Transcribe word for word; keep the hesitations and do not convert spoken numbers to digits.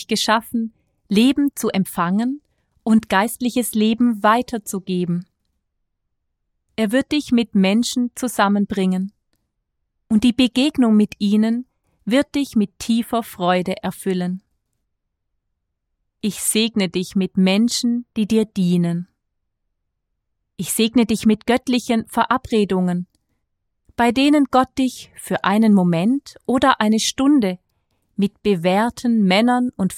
dich geschaffen, Leben zu empfangen und geistliches Leben weiterzugeben. Er wird dich mit Menschen zusammenbringen, und die Begegnung mit ihnen wird dich mit tiefer Freude erfüllen. Ich segne dich mit Menschen, die dir dienen. Ich segne dich mit göttlichen Verabredungen, bei denen Gott dich für einen Moment oder eine Stunde mit bewährten Männern und